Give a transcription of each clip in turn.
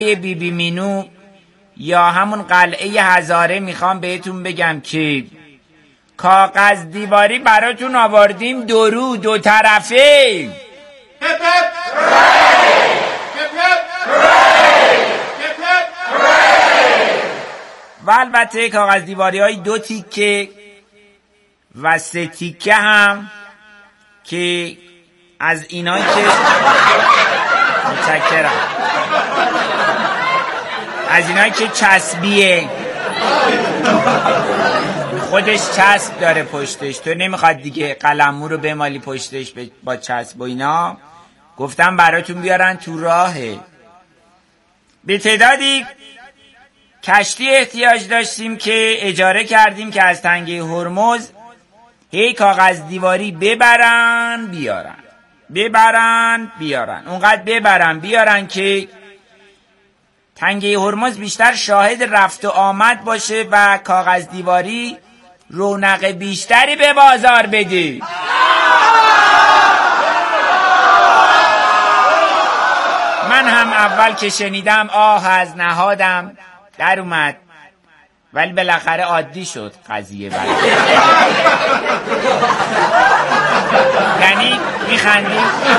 بی بی مینو یا همون قلعه هزاره میخوام بهتون بگم که کاغذ دیواری براتون آوردیم دو طرفه. و البته کاغذ دیواری های 2 تیکه و 3 تیکه هم که از اینایی که متشکرم، از اینایی که چسبیه، خودش چسب داره پشتش، تو نمیخواد دیگه قلمو رو بمالی پشتش با چسب و اینا، گفتم براتون بیارن تو راهه. به تعدادی کشتی احتیاج داشتیم که اجاره کردیم که از تنگه هرمز هی کاغذ دیواری ببرن بیارن، اونقدر ببرن بیارن که تنگه هرمز بیشتر شاهد رفت و آمد باشه و کاغذ دیواری رونق بیشتری به بازار بده. من هم اول که شنیدم آه از نهادم در اومد، ولی بالاخره عادی شد قضیه. یعنی میخندی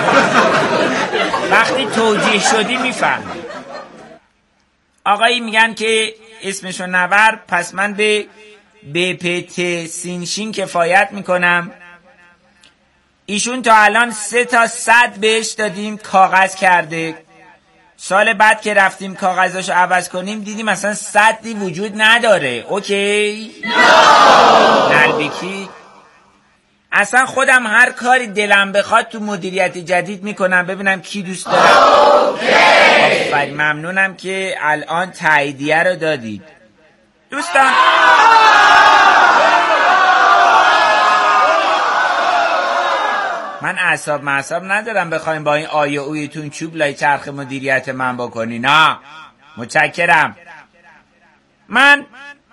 وقتی توجیه شدی میفهمی. آقایی میگن که اسمشو نبر، پس من به بپت سینشین کفایت میکنم. ایشون تا الان 3 تا 100 بهش دادیم کاغذ کرده. سال بعد که رفتیم کاغذاشو عوض کنیم دیدیم اصلا 100 وجود نداره. اوکی؟ نلبکی اصلا خودم هر کاری دلم بخواد تو مدیریت جدید میکنم ببینم کی دوست داره. آفرین، ممنونم که الان تاییدیه رو دادید دوستان. من اعصاب ندارم بخوایم با این آیه اویتون چوب لای چرخ مدیریت من بکنی. نه متشکرم. من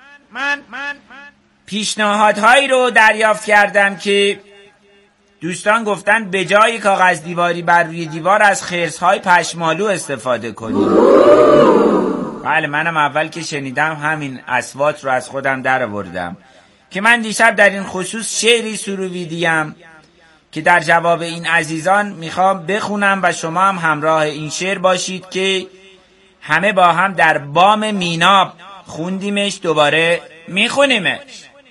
پیشنهادهایی رو دریافت کردم که دوستان گفتن به جای کاغذ دیواری بر روی دیوار از خرس‌های پشمالو استفاده کنیم. بله، منم اول که شنیدم همین اصوات رو از خودم در آوردم که من دیشب در این خصوص شعری سرویدیم که در جواب این عزیزان میخوام بخونم و شما هم همراه این شعر باشید که همه با هم در بام میناب خوندیمش، دوباره میخونیمش.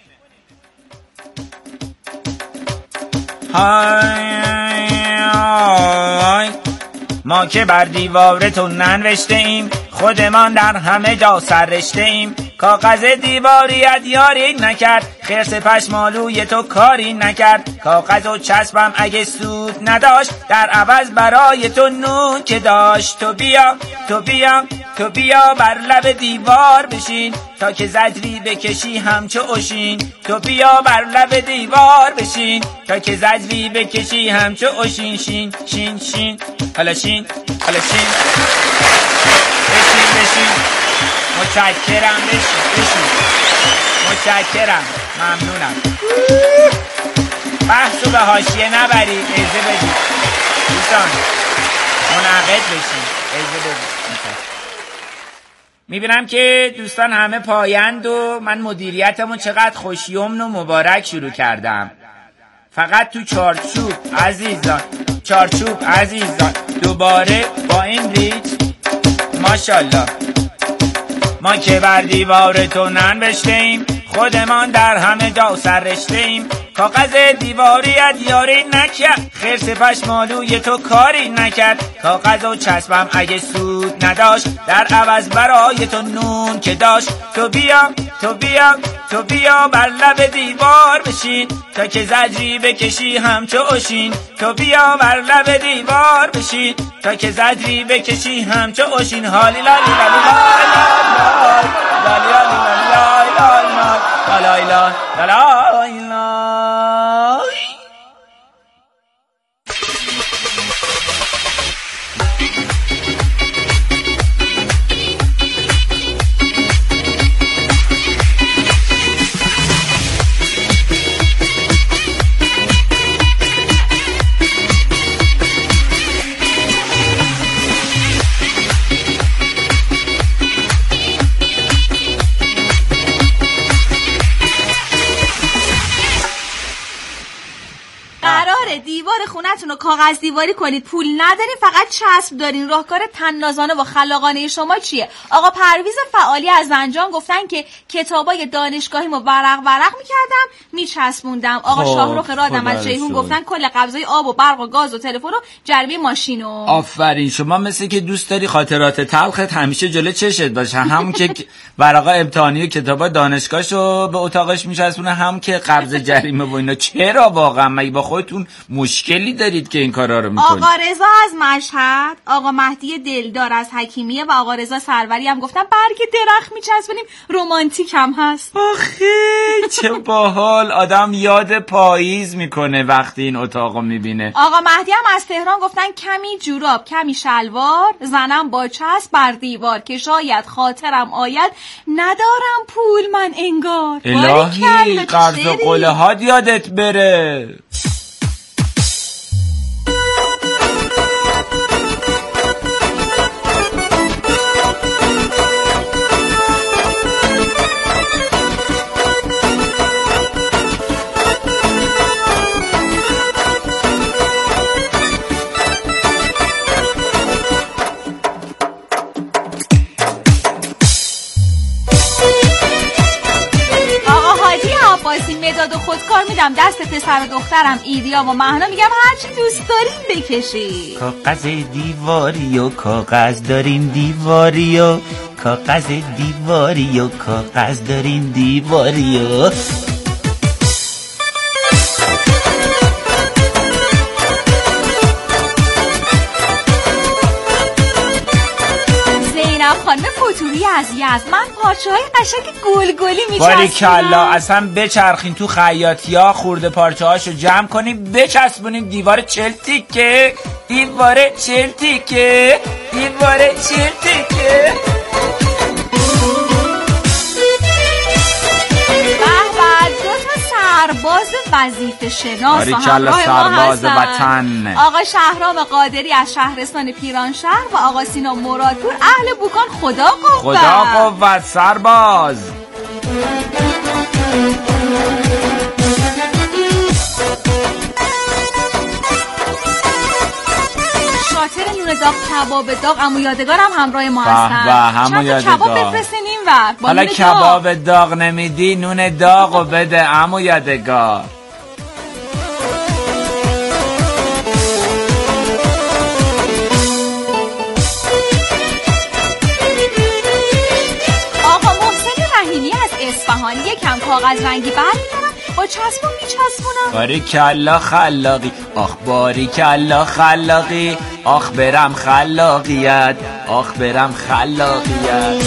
های ما که بر دیوارتون ننوشته ایم، خودمان در همه جا سررشته ایم. کاغذ دیواریت یاری نکرد، خرس پشمالوی تو کاری نکرد. کاغذ و چسبم اگه سود نداشت، در عوض برای تو نون که داشت. تو بیا بر لب دیوار بشین، تا که زجری بکشی همچو اوشین. تو بیا بر لب دیوار بشین، تا که زجری بکشی همچو اوشین. شین حالا شین بشین. متشکرم، بشین. متشکرم، ممنونم. بحثو به حاشیه نبرید، اجازه بدید دوستان، منعقد بشین، اجازه بدید. میبینم که دوستان همه پایند و من مدیریتمو چقدر خوشیومن و مبارک شروع کردم. فقط تو چارچوب عزیزان دوباره با این ریت ماشاءالله. ما که بر دیوار تو ننوشته ایم، خودمان در همه جا سررشته ایم. کاغذ دیواریت یاری نکرد، خرس پشمالوی تو کاری نکرد. کاغذ و چسبم اگه سود نداشت، در عوض برای تو نون که داشت. تو بیا بر لب دیوار بشین، تا که زجری بکشی همچو اوشین. تو بیا بر لب دیوار بشین، تا که زجری بکشی همچو اوشین. حالی لالی لالی رو کاغذ دیواری کنید، پول ندارین، فقط چسب دارین. راهکار طنازانه و خلاقانه شما چیه؟ آقا پرویز فعالی از زنجان گفتن که کتابای دانشگاهیمو ورق میکردم میچسبوندم. آقا شاهرخ رادم از جیهون گفتن کل قبضای آب و برق و گاز و تلفن و جریمه ماشینو. آفرین، شما مثل که دوست داری خاطرات تلخت همیشه جلو چشت باشه، هم که ورقا امتحانی و کتابا دانشگاهشو به اتاقش میچسبونه، هم که قبض جریمه و اینا. چرا واقعا مگه با خودتون مشکلی دارید که این کارا رو میکنید؟ آقا رضا از مشهد، آقا مهدی دلدار از حکیمیه و آقا رضا سروری هم گفتن برگ درخت میچسبونیم، رمانتیک هم هست. آخه چه باحال، آدم یاد پاییز میکنه وقتی این اتاقو میبینه. آقا مهدی هم از تهران گفتن کمی جوراب کمی شلوار زنم با چسب بر دیوار که شاید خاطرم آید، ندارم پول من انگار. الهی قرض و قله ها یادت بره. مداد و خودکار میدم دست پسر و دخترم ایدیا و مهنا، میگم هرچی دوست دارین بکشی. کاغذ دیواری و کاغذ داریم دیواری و کاغذ دیواری و کاغذ داریم دیواری و خانم فتوحی از یزد، من پارچه های قشنگ گلگلی میچسبونم. باریکلا، اصلا بچرخین تو خیاطیا خورده پارچه هاشو جمع کنیم بچسبونیم دیوار 40 تیکه، دیوار 40 تیکه، دیوار 40 تیکه. سرباز وظیفه شناس و همراه سرباز وطن. آقا شهرام قادری از شهرستان پیرانشهر و آقا سینا مرادپور اهل بوکان. خدا قوت، خدا قوت سرباز. شاطر نون داغ کباب داغ عمو یادگارم همراه ما هستن. عمو یادگار کباب بفرستین اینور. حالا کباب داغ نمیدی نون داغو بده عمو یادگار. آقا محسن رحیمی از اصفهان یکم کاغذ رنگی برمی‌دارم با چسبون میچسبونم. باریکلا خلاقی، آخ باریکلا خلاقی، آخ برم خلاقیت، آخ برم خلاقیت.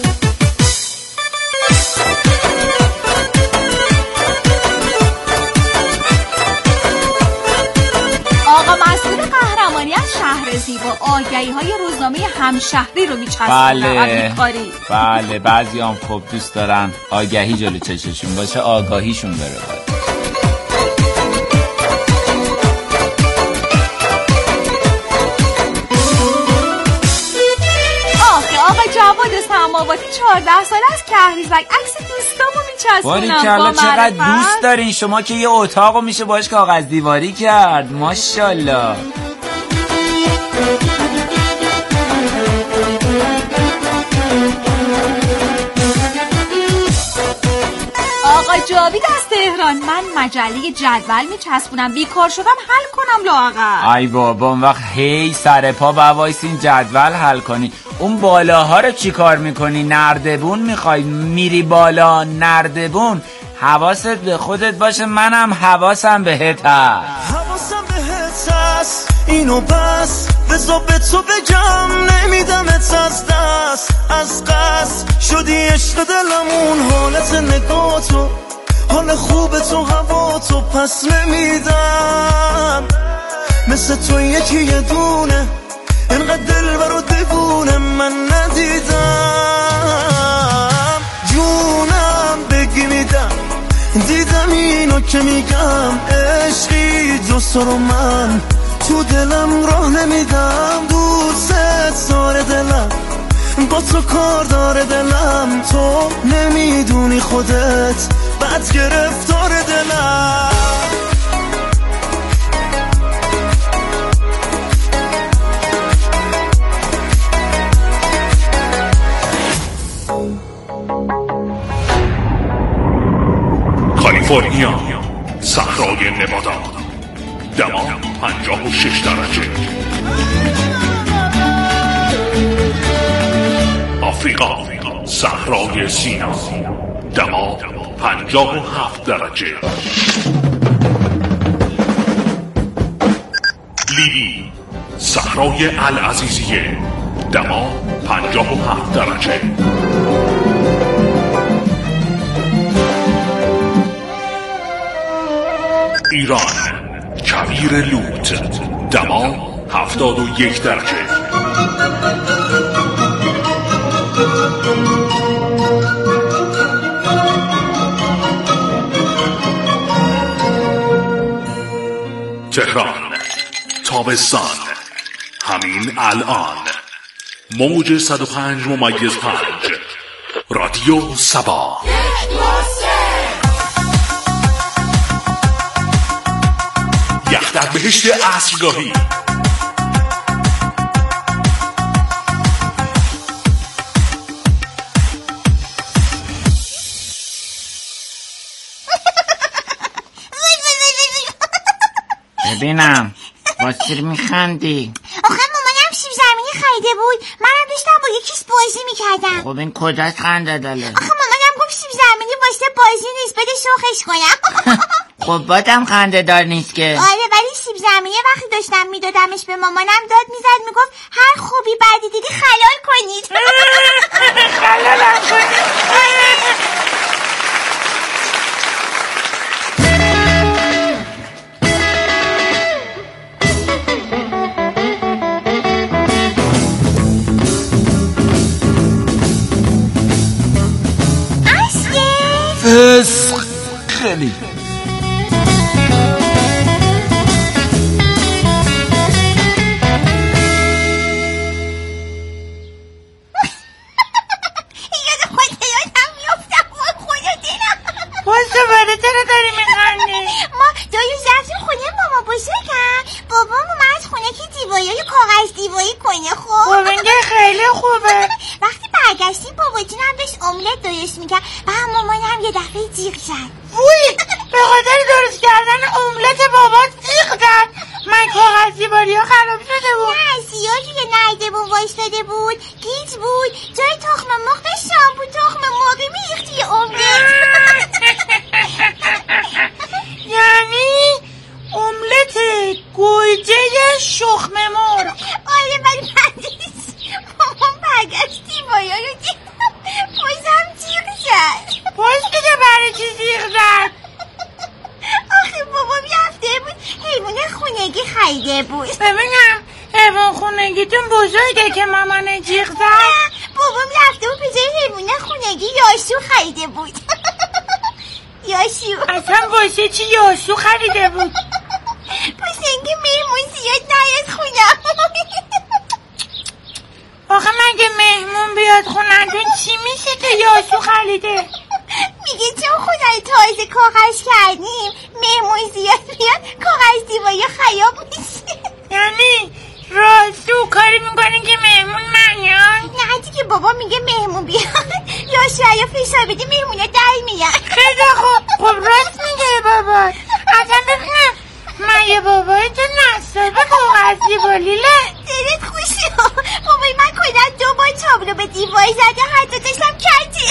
آقا مسئول قهرمانی از شهر زیبا آگهی های روزنامه همشهری رو میچسبونم. بله بعضی هم خوب دوست دارن آگهی جلو چششون باشه، آگاهیشون بره. آقا جواد سماواتی 14 ساله از کهریزک عکس دوستامو میچسبونم. باریکلا چقدر دوست دارین شما که یه اتاقو میشه باش کاغذ دیواری کرد. ماشاءالله. آقا جاوید از تهران، من مجله جدول میچسبونم، بیکار شدم حل کنم لااقل. ای بابا اون وقت هی سر پا بوایسین جدول حل کنی. اون بالاها رو چی کار میکنی؟ نردبون میخوای میری بالا نردبون؟ حواست به خودت باشه، منم حواسم بهت هست. حواسم بهت هست اینو بس بذار به تو بگم، نمیدمت از دست از قصد شدی عشق دلمون، حالت نگاه تو حال خوب تو هوا تو پس نمیدم، مثل تو یکی یه دونه اینقدر دل برو دیوونه من ندیدم، جونم بگی میدم دیدم اینو که میگم، عشقی جز تو رو من تو دلم راه نمیدم، دوست داره دلم با تو کار داره دلم، تو نمیدونی خودت بد گرفتار دلم. کالیفرنیا، صحرای نوادا، دما 56 درجه. آفریقا، صحرای سینا، دما 57 درجه. لیبی، صحرای العزیزیه، دما 57 درجه. ایران، کویر لوت، دما 71 درجه. تهران، تابستان، همین الان، موج 105.5 رادیو سبا. یخ در بهشت عصرگاهی. ببینم واسیر میخندی؟ آخه مامانم سیب زمینی خریده بود، منم داشتم با یکیش بازی میکردم. خب این کجاست خنده داره؟ آخه مامانم گفت سیب زمینی واسه بازی نیست، بده شوخش کنم. خب بادم خنده دار نیست که. آره ولی سیب زمینی وقتی داشتم میدادمش به مامانم داد میزد میگفت هر خوبی بعدی دیدی خلال کنید. خلالم کنید. فسق خیلی ببینم حیوان خونگیتون بزرگه که مامان جیغ زد. بابام رفته بود به جای حیوان خونگی یاسو خریده بود. یاسو اصلا واسه چی یاسو خریده بود؟ پس اینکه مهمون زیاد نیاد خونم. آخه مگه مهمون بیاد خونتون چی میشه که یاسو خریده؟ میگه چون خونه تازه کاغذ کردیم مهمون زیاد بیاد کاغذ دیواری خراب میشه. یعنی راستو کاری میکنین که مهمون نیاد؟ نه دیگه بابا میگه مهمون بیاد یا شاید فشار بدی مهمونه در میاد. خیلی خب راست میگه بابا. اصلا ببینم مگه بابای تو نصابه کاغذ دیواریله؟ دلت خوشه. بابای من کلا 2 بار تابلو به دیواری زده حتی داشتم کردی.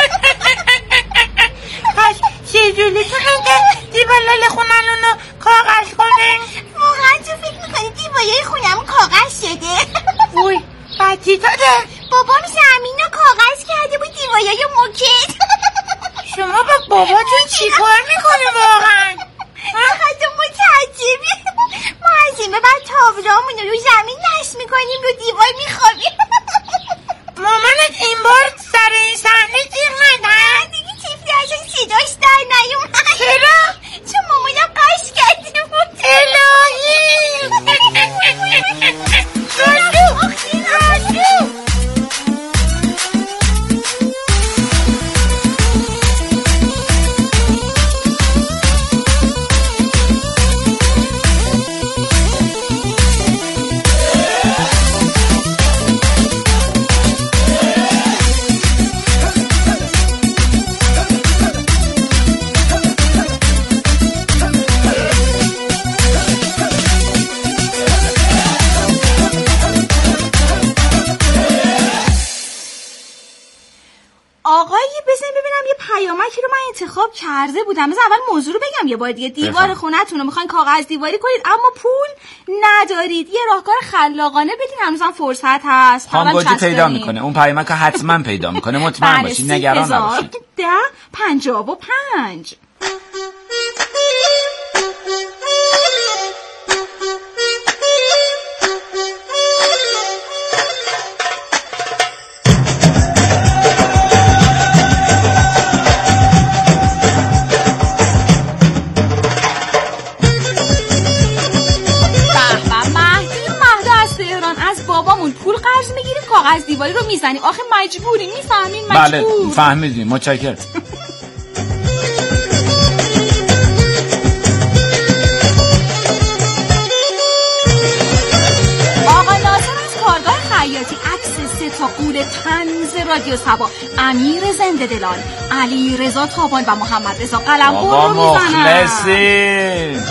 پس چجوری توننده دیوالال خونمونو کاغذ کنن؟ واقعا تو فکر میکنی دیواری خونمون کاغذ شده؟ وای بچی داده بابام زمینو کاغذ کرده بود دیواری موکت. شما با باباتون چی کار میکنه واقعا؟ حتی متعجبی. ما از این به بعد تابلوامون رو زمین نصب میکنیم رو دیوار میخوابیم. مامانت این بار سر این صحنه جیغ ندن؟ دیگه تیفلی ازش صداش در نیومد. چرا؟ چون مامانم قش کرده بود. الهی راسو آقای بزنین ببینم یه پیامکی رو من انتخاب کرده بودم. مثلا اول موضوع رو بگم یه بار دیگه. دیوار خونتون رو میخواین کاغذ دیواری کنید اما پول ندارید. یه راهکار خلاقانه بدین، هنوزم فرصت هست. خانگوجی پیدا میکنه. اون پیامک رو حتما پیدا میکنه. مطمئن باشید، نگران نباشید. 1055 پول قرض میگیریم کاغذ دیواری رو میزنیم. آخه مجبوریم. میفهمین؟ بله فهمیدیم. متشکرم. آقا ناصر از کارگاه خیاطی عکس 3 تا قول طنز رادیو صبا، امیر زنده دلان، علی رضا تابان و محمد رضا قلمبر رو میزنن. مخلصین.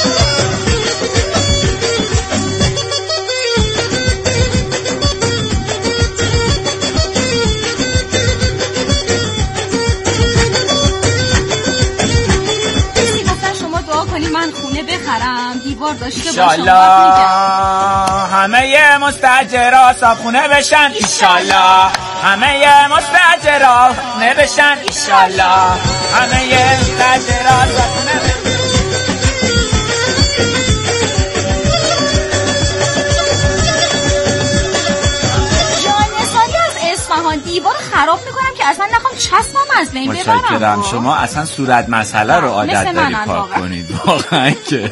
من خونه بخرم دیوار داشته باشم. ایشالله همه مستاجرها صابخونه بشن. ایشالله همه مستاجرها خونه بشن. ایشالله همه مستاجرها صابخونه بشن. اصفهان دیوار خراب میکنم که اصلا نخوام چسبم از بین ببرم. متشکرم. شما اصلا صورت مسئله رو عادت داری پاک کنید واقعا که.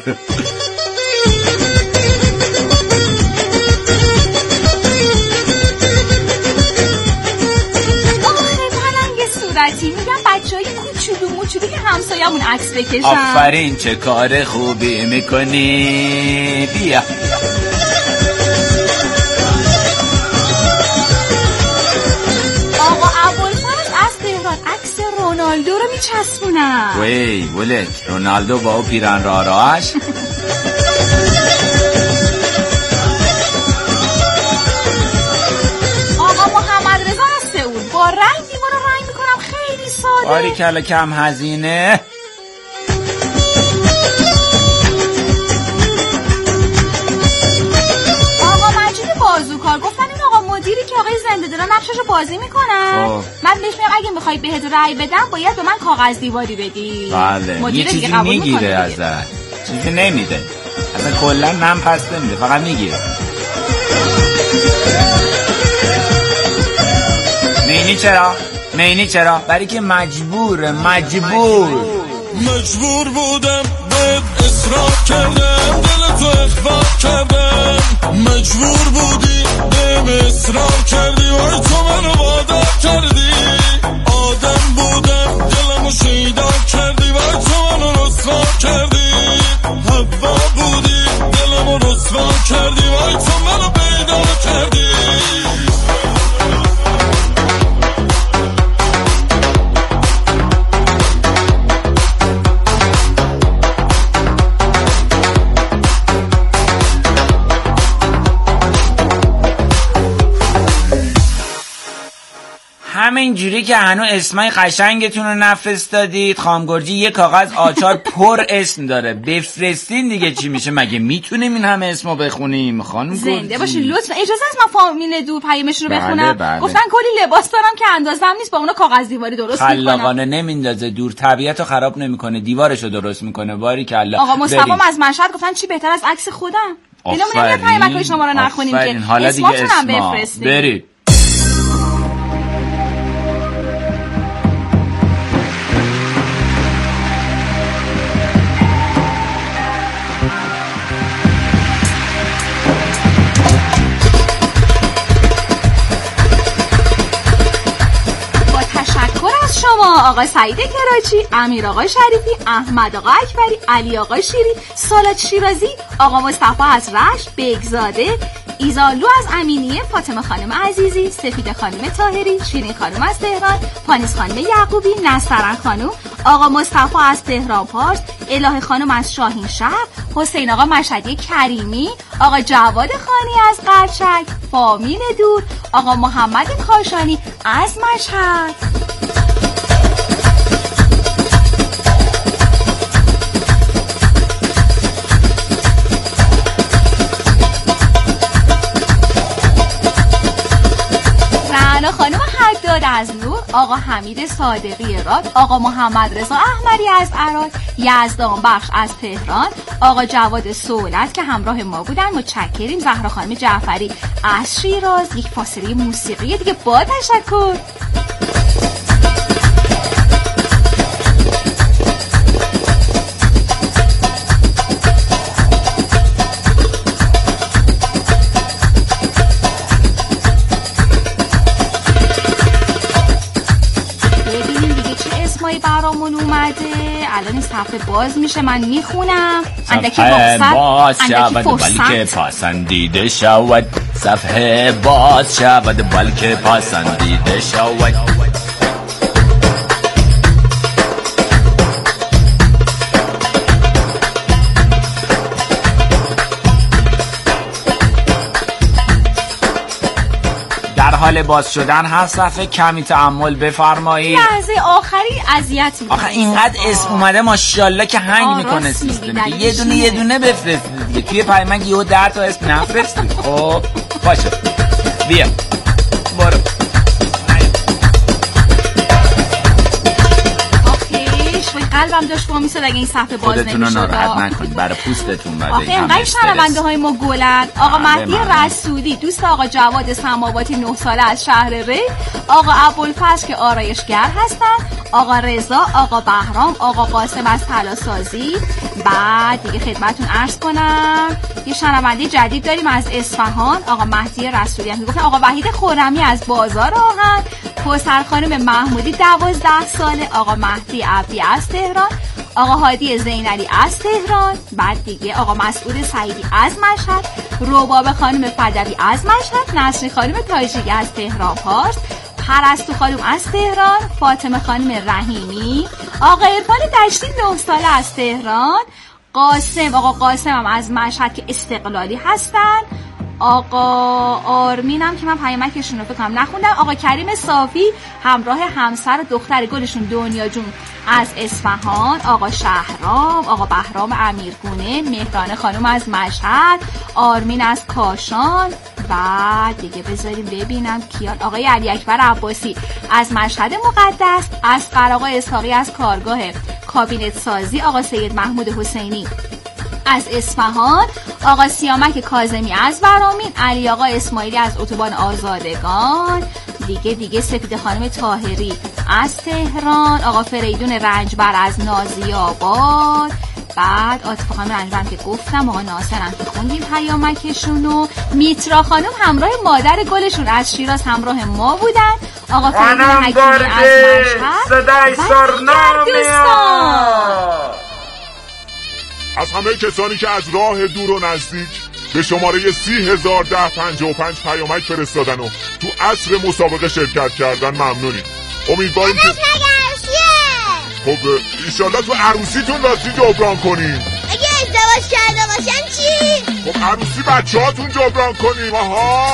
آخه پلنگ صورتی میگم بچهای کوچولو که همسایمون عکس بکشن. آفرین چه کار خوبی میکنی. بیا رونالدو رو میچسبونم. وی ولد رونالدو با او پیرن راهش. آقا محمد رضا از سئول با رنگ دیوار رو رنگ میکنم. خیلی ساده. باریکلا کم هزینه. آقا مجید بازوکار گفتن این آقا مدیری که آقای زنده دلان نقششو بازی میکنن. من بهش میگم اگه میخوای بهت رأی بدم باید به من کاغذ دیواری بدی. بله یه چیزی میگیره ازت، چیزی نمیده اصلا. کلا نم پس نمیده، فقط میگیره. مینی چرا؟ برای که مجبور بودم بهت اصرار کردم، دل تو اخفا کردم. مجبور بودی بهم اصرار کردی، وای تو منو وادار کردی. آدم بودم دلمو شیدا کردی، وای تو منو رسوا کردی. حوا بودی دلمو رسوا کردی، وای تو منو پیدا کردی. همین جوری که هنو اسمای قشنگتون رو نفرستادید، خامگرجی یه کاغذ آچار پر اسم داره. بفرستین دیگه چی میشه؟ مگه میتونیم این همه اسمو بخونیم؟ خانم گرجی زنده باشین لطفا. اجازه است من فامیل دور پیامش رو بخونم؟ بله. گفتن کلی لباس دارم که اندازم نیست با اونا کاغذ دیواری درست میکنم. خلاقانه نمیندازه دور، طبیعتو خراب نمیکنه، دیوارشو درست میکنه. باریکلا. آقا مصطفی از مشهد گفتن چی بهتر از عکس خودم. آفرین. پیامک شما رو نخونیم که حالا دیگه اسما برید. آقا سعید کراچی، امیر آقا شریفی، احمد آقا اکبری، علی آقا شیری، سالات شیرازی، آقا مصطفی از رشت، بگزاده، ایزالو از امینیه، فاطمه خانم عزیزی، سفید خانم طاهری، شیرین خانم از تهران، پانیس خانم یعقوبی، نصرن خانم، آقا مصطفی از تهران پارس، الهه خانم از شاهین شهر، حسین آقا مشهدی کریمی، آقا جواد خانی از قرچک، فامیل دور، آقا محمد کاشانی از مشهد. رعنا خانم حداد از نور، آقا حمید صادقی راد، آقا محمد رضا احمدی از عراق، یزدان بخش از تهران، آقا جواد سولت که همراه ما بودن. متشکریم. زهرا خانم جعفری از شیراز. یک فاصله موسیقی دیگه با تشکر. برامون اومده. الان این صفحه باز میشه، من میخونم. اندکی باز شود بلکه پسندیده شود. صفحه باز شود بلکه پسندیده شود. در حال باز شدن هست. صفحه کمی تأمل بفرمایید. لحظه آخری اذیت می‌کنه. آخه اینقدر اسم اومده ماشاءالله که هنگ میکنه سیستم. یه دونه بفرستید دیگه. توی پیامک یهو 10 تا اسم نفرستید. خب باشه بیا برو. قلبم داشت با میساد اگه این صفحه باز نمیشد. خودتون رو ناراحت نکنید، برای پوستتون بده. آخه اینقدر شنونده های ما گلن. آقا مهدی رسولی دوست آقا جواد سماواتی 9 ساله از شهر ری، آقا ابوالفضل که آرایشگر هستن، آقا رضا، آقا بهرام، آقا قاسم از طلاسازی. بعد دیگه خدمتتون عرض کنم یه شنونده جدید داریم از اصفهان، آقا مهدی رسولی هم گفتن. آقا وحید خرمی از بازار آهن، کوثر خانم محمودی 12 ساله، آقا مهدی عبدی از تهران، آقا هادی زینالی از تهران. بعد دیگه آقا مسعود سعیدی از مشهد، رباب خانم فدوی از مشهد، نسری خانم تاجیکی از تهران پارس، پرستو خانم از تهران، فاطمه خانم رحیمی، آقا عرفان دشتی 9 ساله از تهران، آقا قاسم هم از مشهد که استقلالی هستن، آقا آرمین هم که من پیامکشون رو فکر کنم نخوندم، آقا کریم صافی همراه همسر و دختر گلشون دنیا جون از اصفهان، آقا شهرام، آقا بهرام امیرگونه، مهران خانم از مشهد، آرمین از کاشان. بعد دیگه بذاریم ببینم کیان، آقای علی اکبر عباسی از مشهد مقدس، از آقا اسحاقی از کارگاه کابینت سازی، آقا سید محمود حسینی از اصفهان، آقا سیامک کاظمی از ورامین، علی آقا اسماعیلی از اتوبان آزادگان. دیگه سپید خانم طاهری از تهران، آقا فریدون رنجبر از نازی‌آباد. بعد عاطفه خانم رنجبر که گفتم، آقا ناصر هم که خوندیم پیامکشونو. میترا خانم همراه مادر گلشون از شیراز همراه ما بودن، آقا فریدون حکیمی از مشهد. صدای سرنامه از همه کسانی که از راه دور و نزدیک به شماره 30,01055 پیامک فرستادن و تو عصر مسابقه شرکت کردن ممنونیم. امیدواریم که خب ایشالله تو عروسیتون راستی جبران کنیم. اگه ازدواج کرده باشن چی؟ خب عروسی بچه هاتون جبران کنیم. آها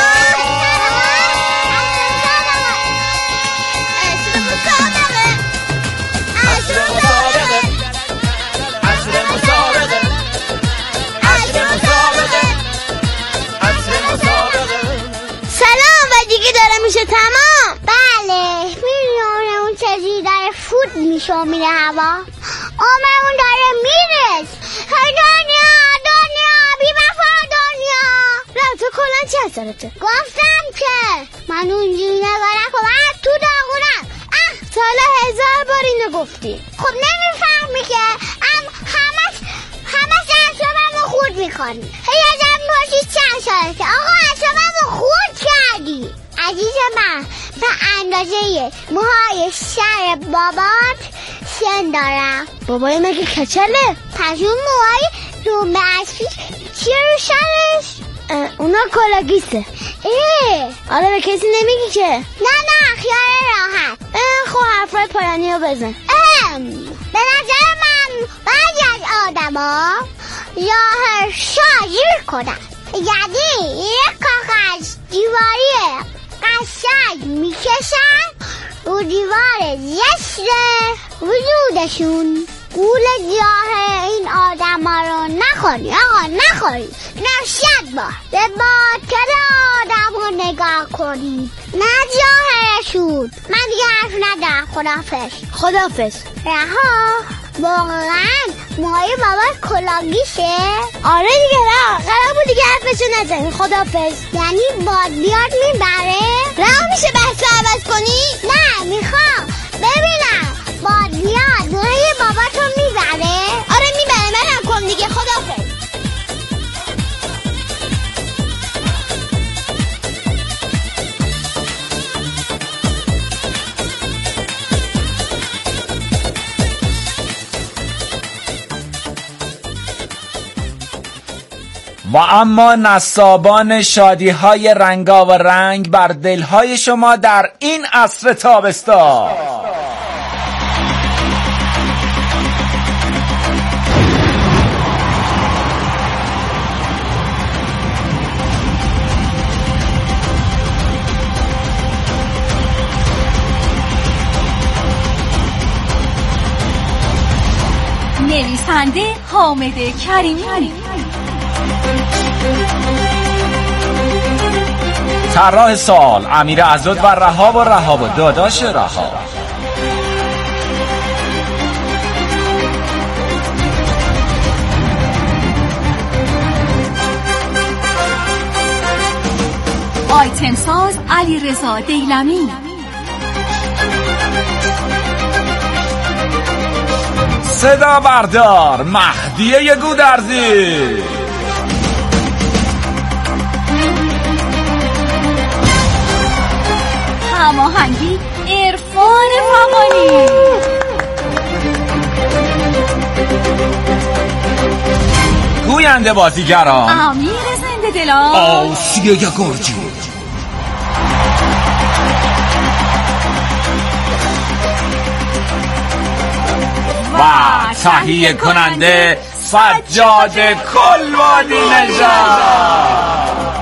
میشه تمام. بله میدونم اون چیزی داره فوت میشه و میره هوا. عمرمون داره میرس. دنیا بی وفا دنیا. نه تو کلن چه سرته؟ گفتم که من اونجوری نگاه نکن، من تو داغونم. سالا 1000 بار اینو گفتی. خب نمیفهمی که همه اعصابمو خورد میکنی. هی ازم پرسید چند سالته؟ آقا اعصابمو خورد کردی. عزیز من به اندازه موهای سر بابات سن دارم. بابای مگه کچله؟ پس اون موهای رو ماسکی چیه رو سرش؟ اونا کلاگیسه. آره به کسی نمیگی که؟ نه خیال راحت. خب حرفای پایانی رو بزن. به نظر من بعضی از آدما ظاهر شاگیر کنن، یعنی یک کاغذ دیواریه قشنگ میکشن رو دیوار زشت وجودشون. گول جاه این آدم ها رو نخوری آقا نخوری. نه 100 بار به باطل آدم رو نگاه کنید نه جاه رسول. من دیگه حرف ندارم. خداحافظ. رها واقعا موهای بابات کلاگیشه؟ آره دیگه رها قرار بود دیگه حرفشو نزنی. خداحافظ. یعنی بادیات میبره؟ رها میشه بحث عوض کنی؟ نه میخوام ببینم بادیات موهای باباتو میبره؟ آره میبره. منم کن دیگه. خداحافظ. و اما نصابان شادی های رنگا و رنگ بر دل های شما در این عصر تابستان. نویسنده حامد کریمی، طراح سال امیر عزت و رهاب و داداش رها. آیتم ساز علیرضا دیلمی، صدا بردار مهدی گودرزی، هماهنگی عرفان فغانی، گوینده بازیگران امیر زنده دلان، آسیه گرجی و تهیه کننده سجاد کلوانی نژاد.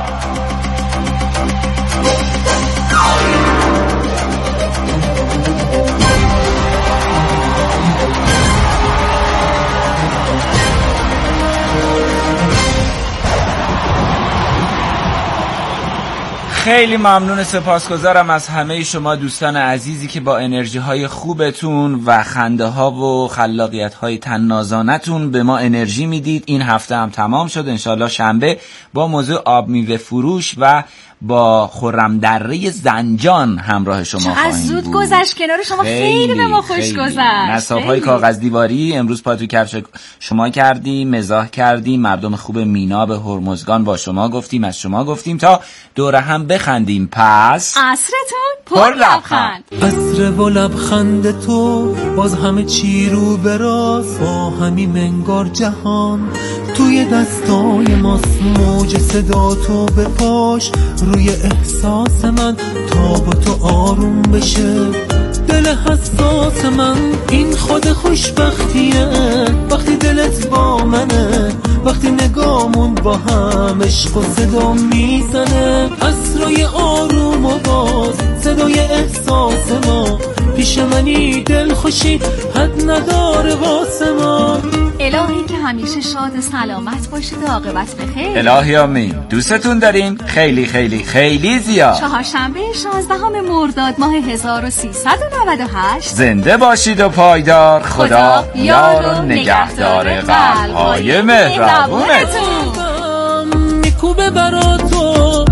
خیلی ممنون، سپاسگزارم از همه شما دوستان عزیزی که با انرژی های خوبتون و خنده ها و خلاقیت های طنازانتون به ما انرژی میدید. این هفته هم تمام شد. انشالله شنبه با موضوع آب میوه فروش و با خرم دره زنجان همراه شما خواهیم بود. زود گذشت کنار شما. خیلی به ما خوش گذشت. نصاب‌های کاغذ دیواری امروز پا تو کفش شما کردیم، مزاح کردیم، مردم خوب مینا به هرمزگان با شما گفتیم، از شما گفتیم تا دوره هم بخندیم. پس عصرتون پر لبخند. عصر و لبخند تو باز همه چی رو براست، با همین منگار جهان توی دستای ماست. موج صدا تو به پاش روی احساس من تا با تو آروم بشه دل حساس من. این خود خوشبختیه وقتی دلت با منه، وقتی نگامون با هم عشق و صدا میزنه. عصرای آروم و باز صدای احساس ما، پیش منی دل خوشی حد نداره واسه ما. الهی که همیشه شاد سلامت باشید و عاقبت بخیر. الهی آمین. دوستتون داریم خیلی خیلی خیلی زیاد. چهارشنبه 16 مرداد ماه 1398. زنده باشید و پایدار. خدا یار و نگهدار قلب‌های مهربونتون. میکوبه برا تو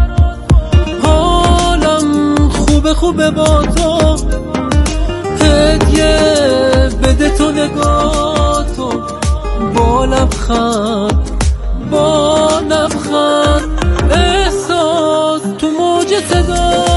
حالم خوبه با تو، هدیه بده تو نگاه تو با لبخند احساس تو موج صدا